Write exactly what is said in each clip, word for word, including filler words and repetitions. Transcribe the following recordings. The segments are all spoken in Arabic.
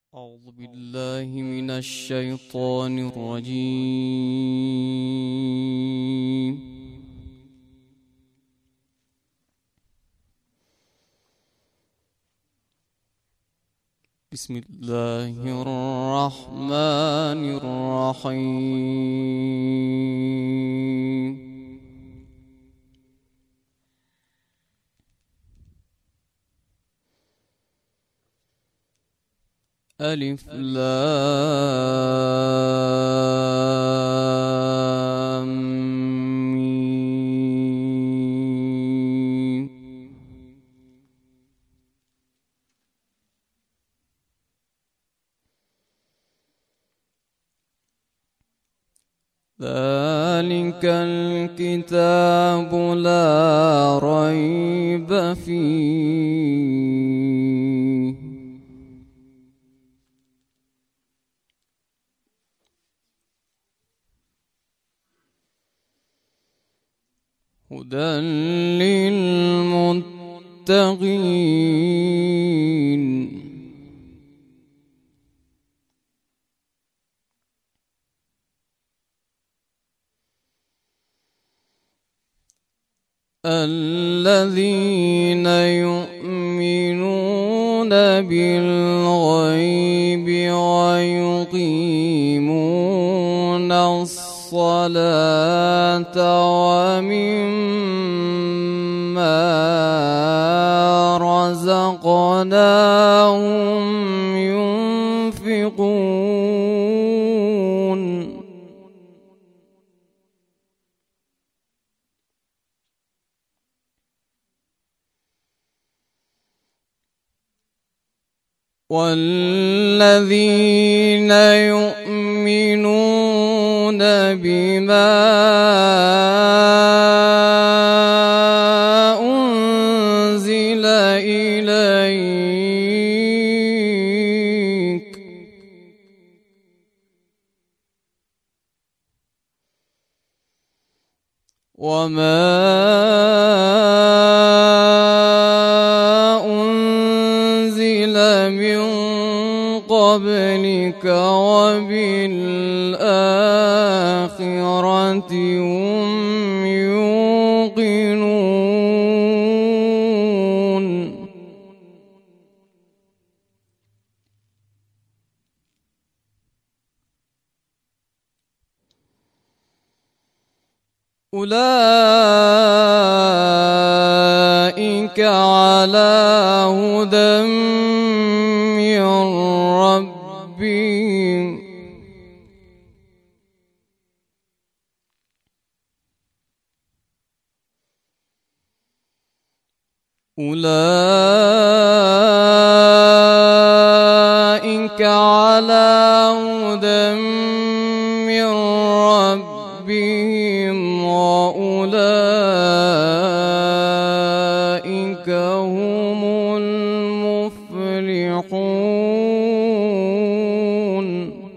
أعوذ بالله من الشيطان الرجيم. بسم الله الرحمن الرحيم. ألف لام ميم. ذلك الكتاب لا ريب فيه هدى للمتقين. الذين يؤمنون بالغيب ويقيمون الصلاة ومما رزقناهم ينفقون. والذين يؤمنون بما أنزل إليك وما قبلك وبالآخرة هم يوقنون. أولئك على هدى من ربهم أولئك على هدى من ربهم وأولئك هم المفلحون.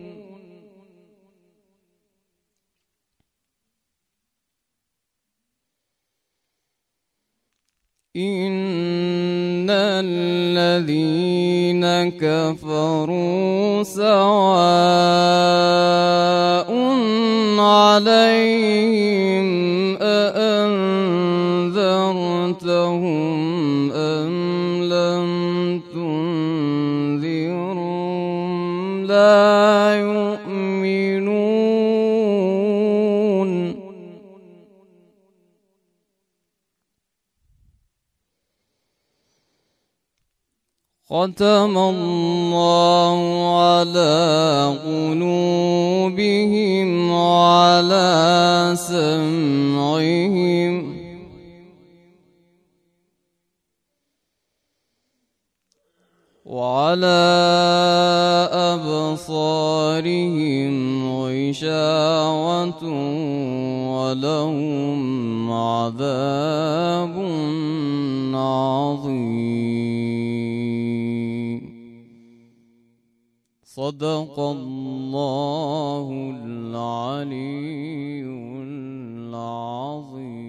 إن الذين كفروا سواء عليهم أأنذرتهم أم لم تنذرهم لا يؤمنون. ختم الله على قلوبهم وعلى سمعهم وعلى أبصارهم غشاوة ولهم عذاب عظيم. صدق الله العلي العظيم.